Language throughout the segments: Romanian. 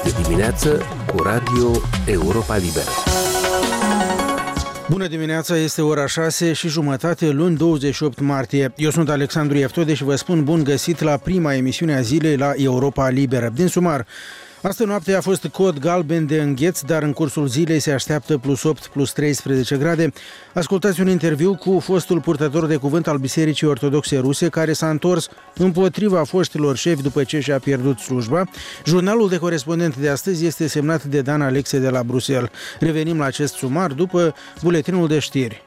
de dimineață cu Radio Europa Liberă. Bună dimineața, este ora 6:30, luni 28 martie. Eu sunt Alexandru Ieftode și vă spun bun găsit la prima emisiune a zilei la Europa Liberă. Din sumar, astă noapte a fost cod galben de îngheț, dar în cursul zilei se așteaptă +8, +13 grade. Ascultați un interviu cu fostul purtător de cuvânt al Bisericii Ortodoxe Ruse, care s-a întors împotriva foștilor șefi după ce și-a pierdut slujba. Jurnalul de corespondent de astăzi este semnat de Dan Alexe de la Bruxelles. Revenim la acest sumar după buletinul de știri.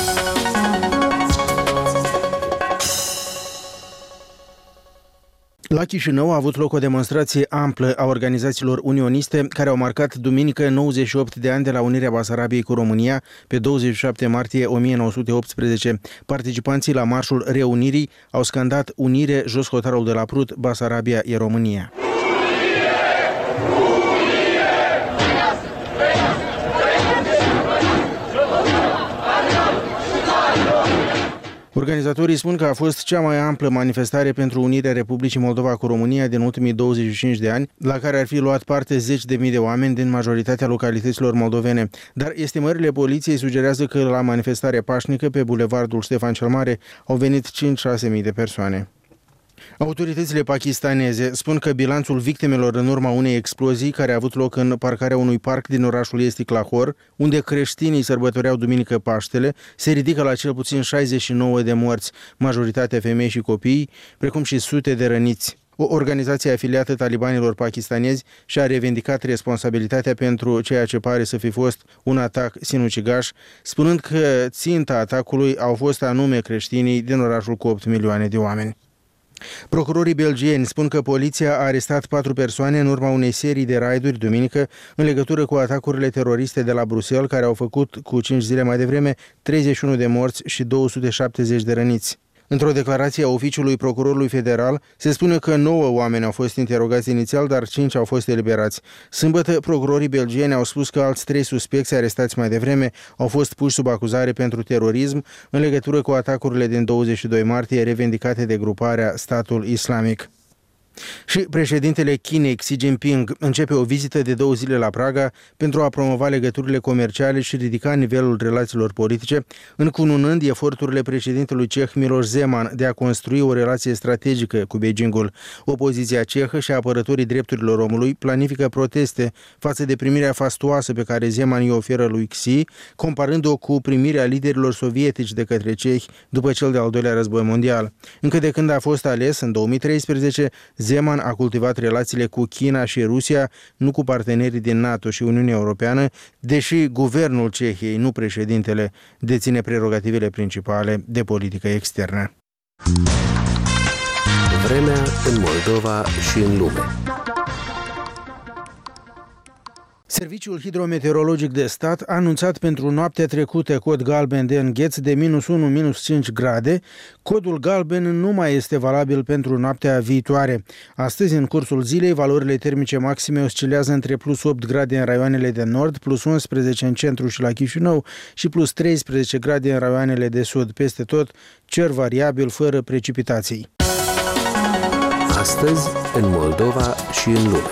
La Chișinău a avut loc o demonstrație amplă a organizațiilor unioniste care au marcat duminică 98 de ani de la unirea Basarabiei cu România pe 27 martie 1918. Participanții la Marșul Reunirii au scandat "Unire, jos hotarul de la Prut, Basarabia e România". Organizatorii spun că a fost cea mai amplă manifestare pentru unirea Republicii Moldova cu România din ultimii 25 de ani, la care ar fi luat parte 10.000 de oameni din majoritatea localităților moldovene. Dar estimările poliției sugerează că la manifestarea pașnică pe bulevardul Ștefan cel Mare au venit 5-6.000 de persoane. Autoritățile pakistaneze spun că bilanțul victimelor în urma unei explozii care a avut loc în parcarea unui parc din orașul estic Lahore, unde creștinii sărbătoreau duminică Paștele, se ridică la cel puțin 69 de morți, majoritatea femei și copii, precum și sute de răniți. O organizație afiliată talibanilor pakistanezi și-a revendicat responsabilitatea pentru ceea ce pare să fi fost un atac sinucigaș, spunând că ținta atacului au fost anume creștinii din orașul cu 8 milioane de oameni. Procurorii belgieni spun că poliția a arestat 4 persoane în urma unei serii de raiduri duminică în legătură cu atacurile teroriste de la Bruxelles, care au făcut cu 5 zile mai devreme 31 de morți și 270 de răniți. Într-o declarație a oficiului procurorului federal, se spune că 9 oameni au fost interogați inițial, dar 5 au fost eliberați. Sâmbătă, procurorii belgieni au spus că alți 3 suspecți arestați mai devreme au fost puși sub acuzare pentru terorism în legătură cu atacurile din 22 martie revendicate de gruparea Statul Islamic. Și președintele Chinei, Xi Jinping, începe o vizită de 2 zile la Praga pentru a promova legăturile comerciale și ridica nivelul relațiilor politice, încununând eforturile președintelui ceh Miloš Zeman de a construi o relație strategică cu Beijingul. Opoziția cehă și apărătorii drepturilor omului planifică proteste față de primirea fastuoasă pe care Zeman îi oferă lui Xi, comparând-o cu primirea liderilor sovietici de către cehi după cel de-al doilea război mondial. Încă de când a fost ales, în 2013, Zeman a cultivat relațiile cu China și Rusia, nu cu partenerii din NATO și Uniunea Europeană, deși guvernul Cehiei, nu președintele, deține prerogativele principale de politică externă. Vremea în Moldova și în lume. Serviciul Hidrometeorologic de Stat a anunțat pentru noaptea trecută cod galben de îngheț de -1-5 grade. Codul galben nu mai este valabil pentru noaptea viitoare. Astăzi, în cursul zilei, valorile termice maxime oscilează între +8 grade în raioanele de nord, +11 în centru și la Chișinău și +13 grade în raioanele de sud. Peste tot, cer variabil, fără precipitații. Astăzi, în Moldova și în lume.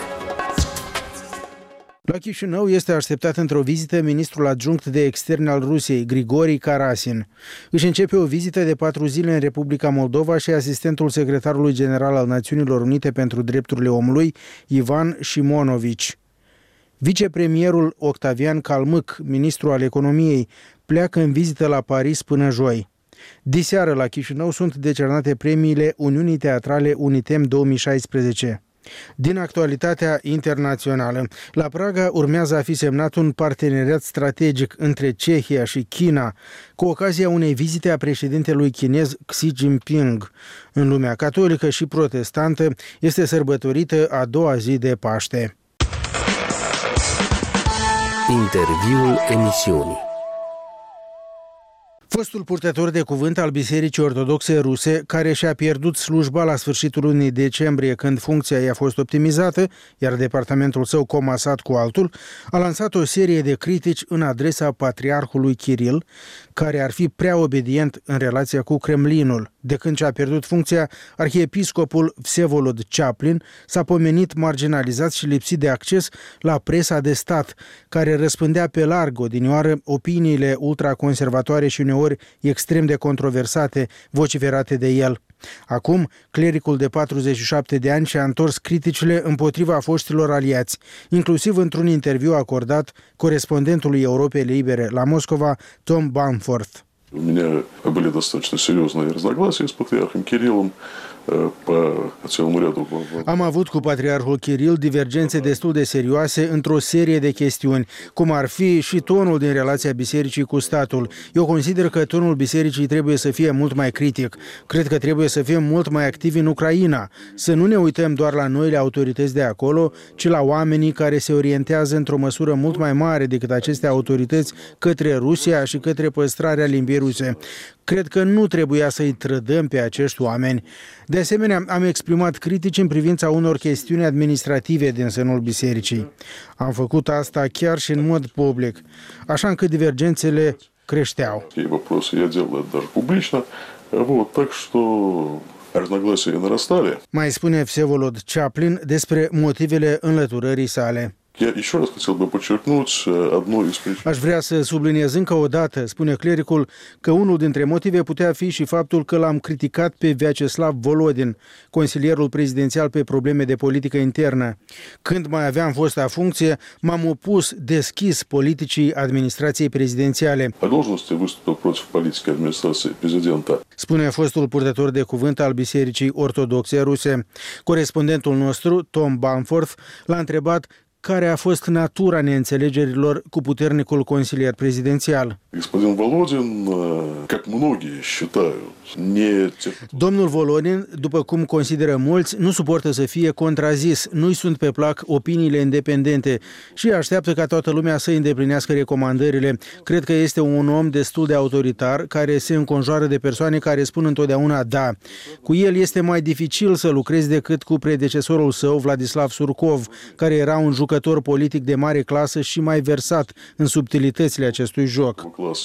La Chișinău este așteptat într-o vizită ministrul adjunct de externe al Rusiei, Grigori Karasin. Își începe o vizită de 4 zile în Republica Moldova și asistentul secretarului general al Națiunilor Unite pentru Drepturile Omului, Ivan Shimonovici. Vicepremierul Octavian Calmâc, ministru al economiei, pleacă în vizită la Paris până joi. Diseară la Chișinău sunt decernate premiile Uniunii Teatrale Unitem 2016. Din actualitatea internațională, la Praga urmează a fi semnat un parteneriat strategic între Cehia și China, cu ocazia unei vizite a președintelui chinez Xi Jinping. În lumea catolică și protestantă este sărbătorită a doua zi de Paște. Interviul emisiunii. Fostul purtător de cuvânt al Bisericii Ortodoxe Ruse, care și-a pierdut slujba la sfârșitul lunii decembrie când funcția i-a fost optimizată, iar departamentul său comasat cu altul, a lansat o serie de critici în adresa patriarhului Kiril, care ar fi prea obedient în relația cu Kremlinul. De când și-a pierdut funcția, arhiepiscopul Vsevolod Chaplin s-a pomenit marginalizat și lipsit de acces la presa de stat, care răspândea pe larg odinioară opiniile ultraconservatoare și uneori extrem de controversate, vociferate de el. Acum, clericul de 47 de ani și-a întors criticile împotriva foștilor aliați, inclusiv într-un interviu acordat corespondentului Europei Libere la Moscova, Tom Bamforth. У меня были достаточно серьезные разногласия с патриархом Кириллом по целому ряду. Am avut cu patriarhul Kiril divergențe destul de serioase într-o serie de chestiuni, cum ar fi și tonul din relația bisericii cu statul. Eu consider că tonul bisericii trebuie să fie mult mai critic. Cred că trebuie să fim mult mai activi în Ucraina, să nu ne uităm doar la noile autorități de acolo, ci la oamenii care se orientează într-o măsură mult mai mare decât aceste autorități către Rusia și către păstrarea limbii ruse. Cred că nu trebuia să-i trădăm pe acești oameni. De asemenea, am exprimat critici în privința unor chestiuni administrative din sânul bisericii. Am făcut asta chiar și în mod public, așa încât divergențele creșteau. Mai spune Vsevolod Chaplin despre motivele înlăturării sale. Aș vrea să subliniez încă o dată, spune clericul, că unul dintre motive putea fi și faptul că l-am criticat pe Vyacheslav Volodin, consilierul prezidențial pe probleme de politică internă. Când mai aveam fosta funcție, m-am opus deschis politicii administrației prezidențiale. Spune fostul purtător de cuvânt al Bisericii Ortodoxe Ruse. Corespondentul nostru, Tom Bamforth, l-a întrebat care a fost natura neînțelegerilor cu puternicul consilier prezidențial. Domnul Volodin, după cum consideră mulți, nu suportă să fie contrazis, nu-i sunt pe plac opiniile independente și așteaptă ca toată lumea să îndeplinească recomandările. Cred că este un om destul de autoritar, care se înconjoară de persoane care spun întotdeauna da. Cu el este mai dificil să lucrezi decât cu predecesorul său, Vladislav Surkov, care era un jucător politic de mare clasă și mai versat în subtilitățile acestui joc.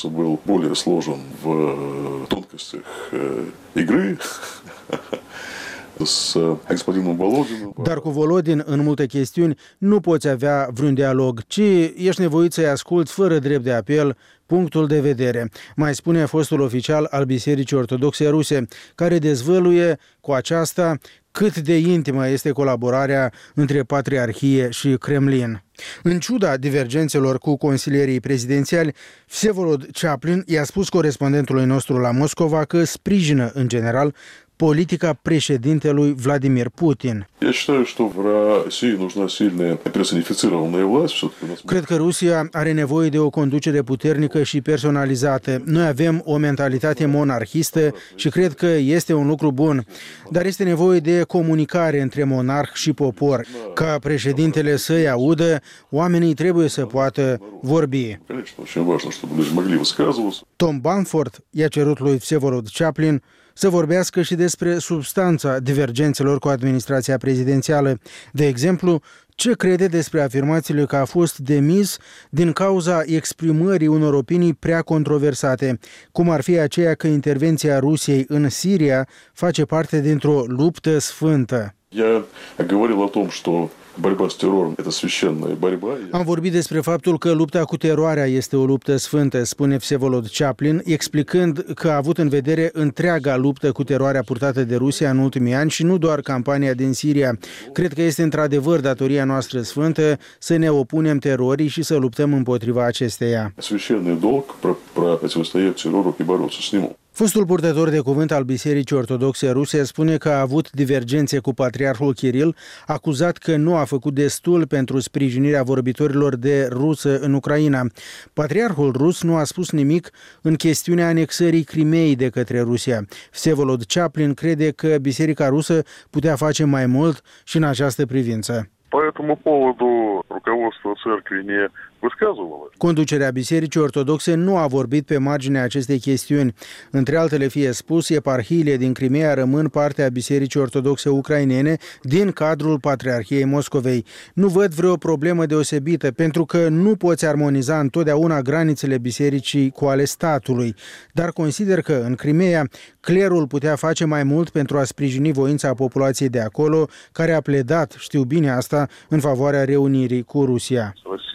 Dar cu Volodin, în multe chestiuni, nu poți avea vreun dialog, ci ești nevoit să-i asculți fără drept de apel punctul de vedere, mai spune fostul oficial al Bisericii Ortodoxe Ruse, care dezvăluie cu aceasta cât de intimă este colaborarea între Patriarhie și Kremlin. În ciuda divergențelor cu consilierii prezidențiali, Vsevolod Chaplin i-a spus corespondentului nostru la Moscova că sprijină, în general, politica președintelui Vladimir Putin. Cred că Rusia are nevoie de o conducere puternică și personalizată. Noi avem o mentalitate monarhistă și cred că este un lucru bun, dar este nevoie de comunicare între monarh și popor. Ca președintele să-i audă, oamenii trebuie să poată vorbi. Tom Bamforth i-a cerut lui Vsevolod Chaplin să vorbească și despre substanța divergențelor cu administrația prezidențială. De exemplu, ce crede despre afirmațiile că a fost demis din cauza exprimării unor opinii prea controversate, cum ar fi aceea că intervenția Rusiei în Siria face parte dintr-o luptă sfântă. Am vorbit despre faptul că lupta cu teroarea este o luptă sfântă, spune Vsevolod Chaplin, explicând că a avut în vedere întreaga luptă cu teroarea purtată de Rusia în ultimii ani și nu doar campania din Siria. Cred că este într-adevăr datoria noastră sfântă să ne opunem terorii și să luptăm împotriva acesteia. Fostul purtător de cuvânt al Bisericii Ortodoxe Ruse spune că a avut divergențe cu patriarhul Kiril, acuzat că nu a făcut destul pentru sprijinirea vorbitorilor de rusă în Ucraina. Patriarhul rus nu a spus nimic în chestiunea anexării Crimeei de către Rusia. Vsevolod Chaplin crede că Biserica rusă putea face mai mult și în această privință. По этому поводу руководство церкви не высказывало. Conducerea Bisericii Ortodoxe nu a vorbit pe marginea acestei chestiuni. Între altele fie spus, eparhiile din Crimea rămân parte a Bisericii Ortodoxe ucrainene din cadrul Patriarhiei Moscovei. Nu văd vreo problemă deosebită, pentru că nu poți armoniza întotdeauna granițele bisericii cu ale statului, dar consider că în Crimea clerul putea face mai mult pentru a sprijini voința populației de acolo, care a pledat, știu bine asta, în favoarea reunirii cu Rusia.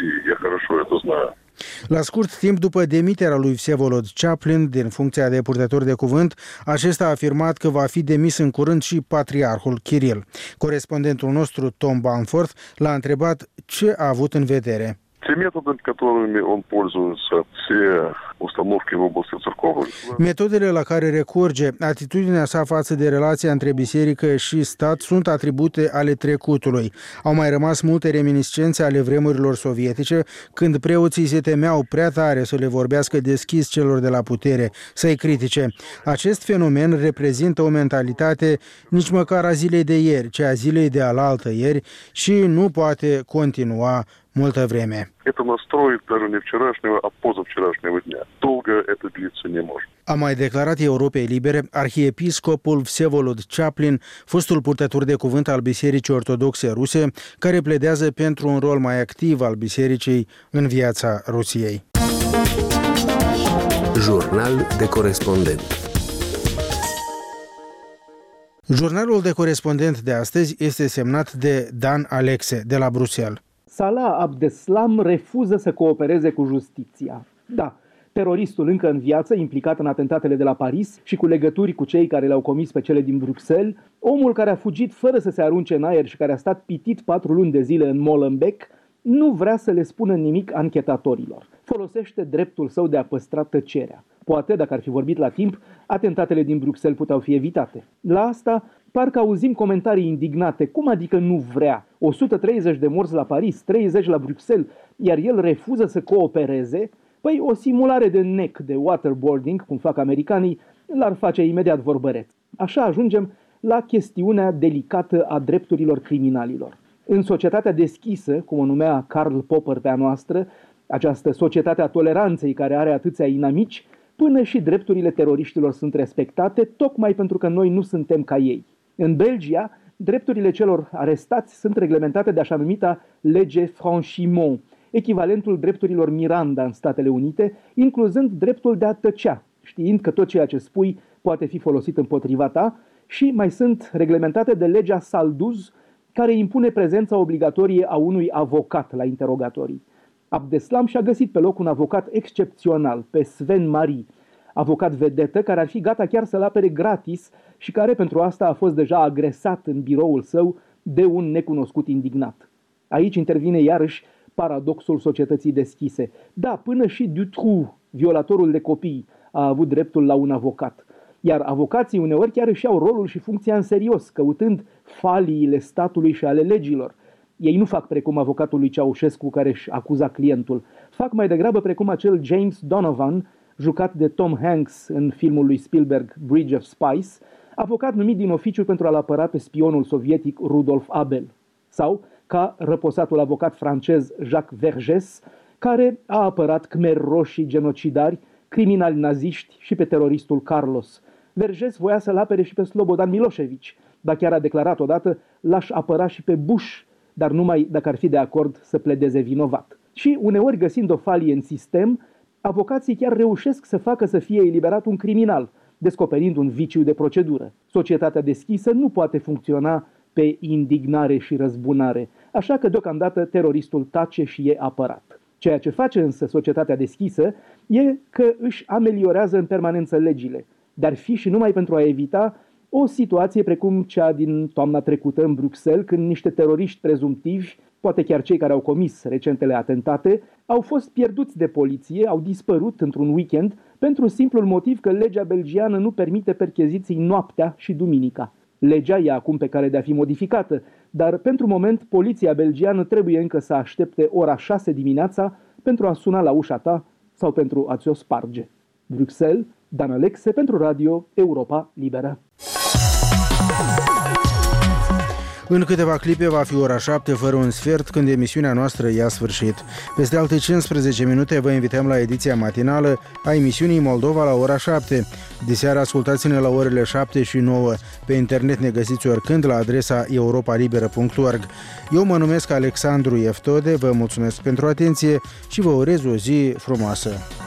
La scurt timp după demiterea lui Vsevolod Chaplin din funcția de purtător de cuvânt, acesta a afirmat că va fi demis în curând și patriarhul Kiril. Corespondentul nostru, Tom Bamforth, l-a întrebat ce a avut în vedere. Metodele la care recurge, atitudinea sa față de relația între biserică și stat sunt atribute ale trecutului. Au mai rămas multe reminiscențe ale vremurilor sovietice, când preoții se temeau prea tare să le vorbească deschis celor de la putere, să-i critice. Acest fenomen reprezintă o mentalitate nici măcar a zilei de ieri, ci a zilei de alaltă ieri și nu poate continua multă vreme. A mai declarat Europei Libere arhiepiscopul Vsevolod Chaplin, fostul purtător de cuvânt al Bisericii Ortodoxe Ruse, care pledează pentru un rol mai activ al bisericii în viața Rusiei. Jurnal de corespondent. Jurnalul de corespondent de astăzi este semnat de Dan Alexe, de la Bruxelles. Salah Abdeslam refuză să coopereze cu justiția. Da, teroristul încă în viață, implicat în atentatele de la Paris și cu legături cu cei care le-au comis pe cele din Bruxelles, omul care a fugit fără să se arunce în aer și care a stat pitit 4 luni de zile în Molenbeek, nu vrea să le spună nimic anchetatorilor. Folosește dreptul său de a păstra tăcerea. Poate, dacă ar fi vorbit la timp, atentatele din Bruxelles puteau fi evitate. La asta, parcă auzim comentarii indignate. Cum adică nu vrea? 130 de morți la Paris, 30 la Bruxelles, iar el refuză să coopereze? Păi o simulare de nec, de waterboarding, cum fac americanii, l-ar face imediat vorbăreț. Așa ajungem la chestiunea delicată a drepturilor criminalilor. În societatea deschisă, cum o numea Karl Popper pe a noastră, această societate a toleranței care are atâția inamici, până și drepturile teroriștilor sunt respectate, tocmai pentru că noi nu suntem ca ei. În Belgia, drepturile celor arestați sunt reglementate de așa numita lege Franchimont, echivalentul drepturilor Miranda în Statele Unite, incluzând dreptul de a tăcea, știind că tot ceea ce spui poate fi folosit împotriva ta, și mai sunt reglementate de legea Salduz, care impune prezența obligatorie a unui avocat la interogatorii. Abdeslam și-a găsit pe loc un avocat excepțional, pe Sven Marie, avocat vedetă care ar fi gata chiar să-l apere gratis și care pentru asta a fost deja agresat în biroul său de un necunoscut indignat. Aici intervine iarăși paradoxul societății deschise. Da, până și Dutroux, violatorul de copii, a avut dreptul la un avocat. Iar avocații uneori chiar își iau rolul și funcția în serios, căutând faliile statului și ale legilor. Ei nu fac precum avocatul lui Ceaușescu care își acuza clientul. Fac mai degrabă precum acel James Donovan, jucat de Tom Hanks în filmul lui Spielberg Bridge of Spies, avocat numit din oficiu pentru a-l apăra pe spionul sovietic Rudolf Abel. Sau ca răposatul avocat francez Jacques Vergès, care a apărat khmeri roșii genocidari, criminali naziști și pe teroristul Carlos. Vergès voia să-l apere și pe Slobodan Milosevic, dar chiar a declarat odată: l-aș apăra și pe Bush, dar numai dacă ar fi de acord să pledeze vinovat. Și uneori, găsind o falie în sistem, avocații chiar reușesc să facă să fie eliberat un criminal, descoperind un viciu de procedură. Societatea deschisă nu poate funcționa pe indignare și răzbunare, așa că deocamdată teroristul tace și e apărat. Ceea ce face însă societatea deschisă e că își ameliorează în permanență legile, dar fi și numai pentru a evita o situație precum cea din toamna trecută în Bruxelles, când niște teroriști prezumtivi, poate chiar cei care au comis recentele atentate, au fost pierduți de poliție, au dispărut într-un weekend pentru simplul motiv că legea belgiană nu permite percheziții noaptea și duminica. Legea e acum pe cale de a fi modificată, dar pentru moment poliția belgiană trebuie încă să aștepte ora 6 dimineața pentru a suna la ușa ta sau pentru a ți-o sparge. Bruxelles, Dan Alexe pentru Radio Europa Liberă. În câteva clipe va fi ora 7 fără un sfert când emisiunea noastră ia sfârșit. Peste alte 15 minute vă invităm la ediția matinală a emisiunii Moldova la ora 7. Diseară ascultați-ne la orele 7 și 9. Pe internet ne găsiți oricând la adresa europalibera.org. Eu mă numesc Alexandru Eftode, vă mulțumesc pentru atenție și vă urez o zi frumoasă.